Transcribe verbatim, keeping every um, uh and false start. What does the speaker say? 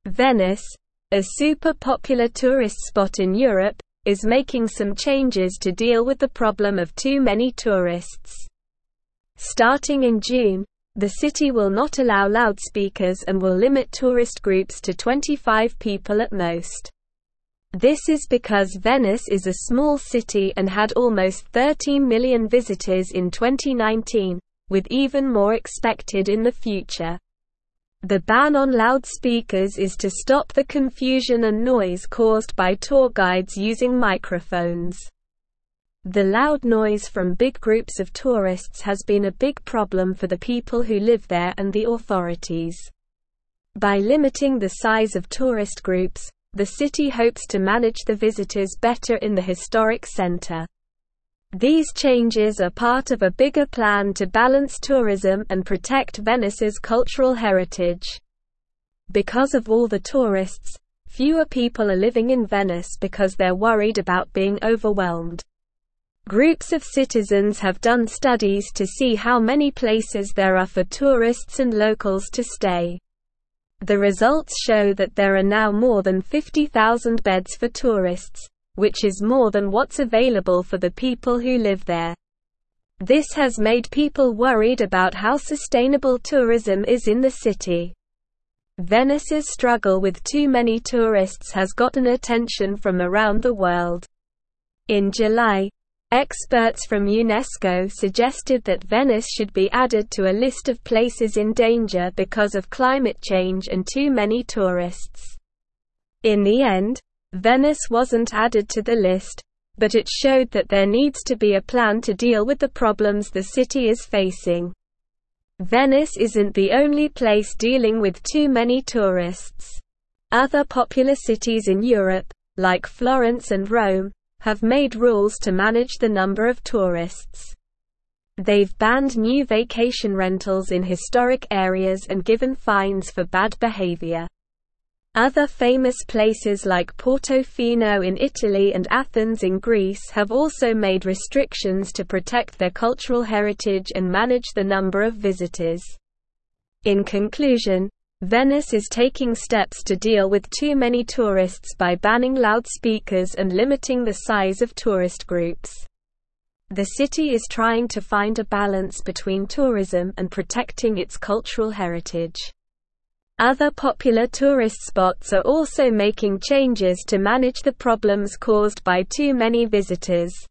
Venice, a super popular tourist spot in Europe, is making some changes to deal with the problem of too many tourists. Starting in June, the city will not allow loudspeakers and will limit tourist groups to twenty-five people at most. This is because Venice is a small city and had almost thirteen million visitors in twenty nineteen, with even more expected in the future. The ban on loudspeakers is to stop the confusion and noise caused by tour guides using microphones. The loud noise from big groups of tourists has been a big problem for the people who live there and the authorities. By limiting the size of tourist groups, the city hopes to manage the visitors better in the historic center. These changes are part of a bigger plan to balance tourism and protect Venice's cultural heritage. Because of all the tourists, fewer people are living in Venice because they're worried about being overwhelmed. Groups of citizens have done studies to see how many places there are for tourists and locals to stay. The results show that there are now more than fifty thousand beds for tourists, which is more than what's available for the people who live there. This has made people worried about how sustainable tourism is in the city. Venice's struggle with too many tourists has gotten attention from around the world. In July, experts from UNESCO suggested that Venice should be added to a list of places in danger because of climate change and too many tourists. In the end, Venice wasn't added to the list, but it showed that there needs to be a plan to deal with the problems the city is facing. Venice isn't the only place dealing with too many tourists. Other popular cities in Europe, like Florence and Rome, have made rules to manage the number of tourists. They've banned new vacation rentals in historic areas and given fines for bad behavior. Other famous places like Portofino in Italy and Athens in Greece have also made restrictions to protect their cultural heritage and manage the number of visitors. In conclusion, Venice is taking steps to deal with too many tourists by banning loudspeakers and limiting the size of tourist groups. The city is trying to find a balance between tourism and protecting its cultural heritage. Other popular tourist spots are also making changes to manage the problems caused by too many visitors.